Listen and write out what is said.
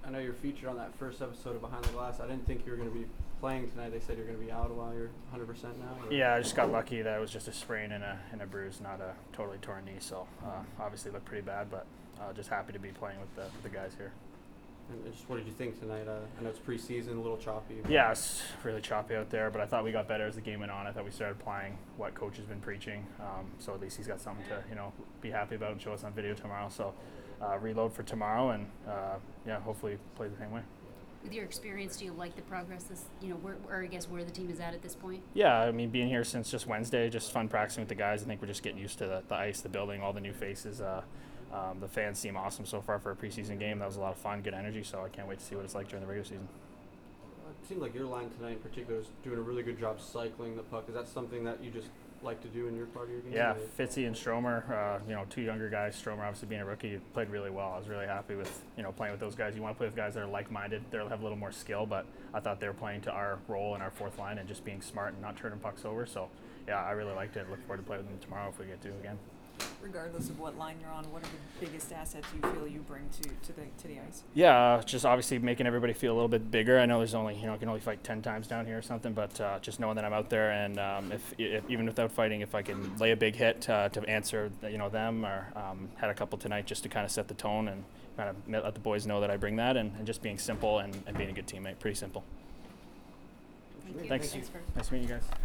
I know you're featured on that first episode of Behind the Glass. I didn't think you were going to be playing tonight. They said you're going to be out a while. You're 100% now? Or? Yeah, I just got lucky that it was just a sprain and a bruise, not a totally torn knee. So obviously looked pretty bad, but just happy to be playing with the guys here. And just what did you think tonight? I know it's preseason, a little choppy. Yeah, it's really choppy out there, but I thought we got better as the game went on. I thought we started applying what coach has been preaching, so at least he's got something to be happy about and show us on video tomorrow. So reload for tomorrow, and hopefully play the same way. With your experience, do you like the progress where the team is at this point? Yeah, I mean, being here since just Wednesday, just fun practicing with the guys. I think we're just getting used to the ice, the building, all the new faces. The fans seem awesome so far for a preseason game. That was a lot of fun, good energy, so I can't wait to see what it's like during the regular season. It seemed like your line tonight in particular is doing a really good job cycling the puck. Is that something that you just like to do in your part of your game? Yeah, Fitzy and Stromer, two younger guys. Stromer obviously being a rookie, played really well. I was really happy with playing with those guys. You want to play with guys that are like-minded. They'll have a little more skill, but I thought they were playing to our role in our fourth line and just being smart and not turning pucks over. So yeah, I really liked it. Look forward to playing with them tomorrow if we get to again. Regardless of what line you're on, what are the biggest assets you feel you bring to the ice? Yeah, just obviously making everybody feel a little bit bigger. I know there's only I can only fight 10 times down here or something, but just knowing that I'm out there and if even without fighting, if I can lay a big hit to answer them, or had a couple tonight just to kind of set the tone and kind of let the boys know that I bring that, and just being simple and being a good teammate. Pretty simple. Thank you. Thanks. Thanks for Nice meeting you guys.